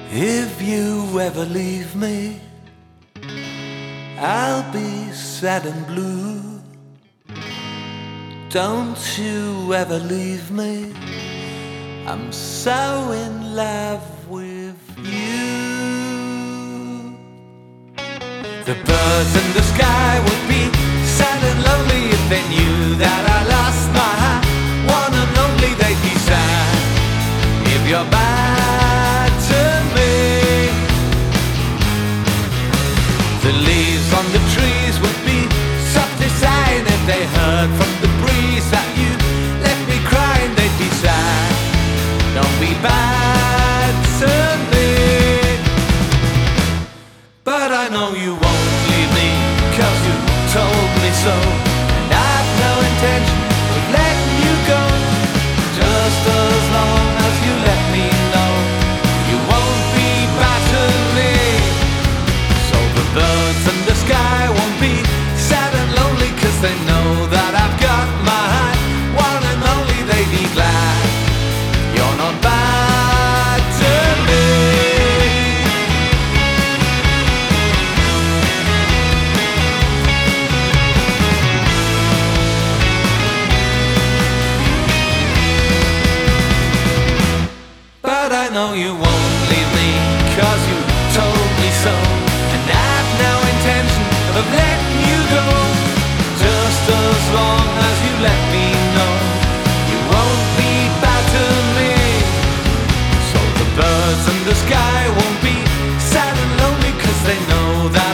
If you ever leave me, I'll be sad and blue. Don't you ever leave me, I'm so in love with you. The birds in the sky would be sad and lonely if they knew that I lost my heart. One and only, they'd be sad if you're bad to me. The leaves on the trees would be softly sighing if they heard from the breeze that you left me crying. They'd be sad, don't be bad to me. But I know you won't leave me, 'cause you told me so, and I've no intention of letting you go. Just as long as you let me know you won't be bad to me. So the birds in the sky won't be sad and lonely, 'cause they know that I've got my heart. One and only, they'd be glad you're not bad to me. But I know you won't leave me, 'cause you told me so, and I've no intention of letting you go. Just as long as you let me know you won't be bad to me. So the birds in the sky won't be sad and lonely, 'cause they know that